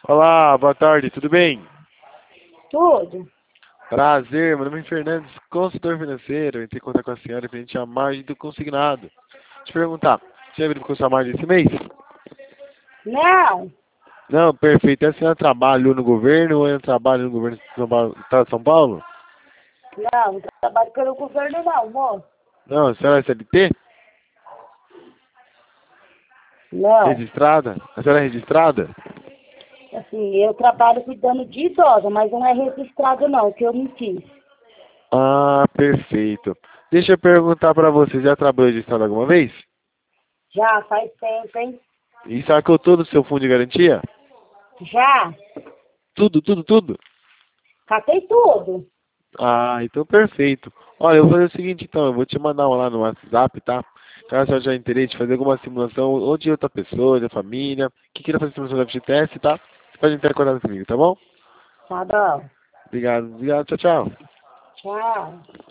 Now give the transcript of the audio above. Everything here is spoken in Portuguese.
Olá, boa tarde, tudo bem? Tudo? Prazer, meu nome é Fernandes, consultor financeiro. Entrei em contato com a senhora referente à margem do consignado. Deixa eu perguntar, você já verificou sua margem esse mês? Não, Não, perfeito. A senhora trabalhou no governo ou trabalha no governo do Estado de São Paulo? não trabalho pelo governo não, moço. Não, a senhora é CLT? Não. Registrada? A senhora é registrada? Assim, eu trabalho cuidando de idosa, mas não é registrado não, que eu não fiz. Ah, perfeito. Deixa eu perguntar pra você, já trabalhou registrado alguma vez? Já faz tempo, hein? E sacou todo o seu fundo de garantia? Já. Tudo, tudo, tudo? Catei tudo. Ah, então perfeito. Olha, eu vou fazer o seguinte então, eu vou te mandar um lá no WhatsApp, tá? Caso você tiver interesse de fazer alguma simulação, ou de outra pessoa, da família, que queira fazer simulação da FGTS, tá? Você pode entrar em contato comigo, tá bom? Tá bom. Obrigado, obrigado, tchau, tchau. Tchau.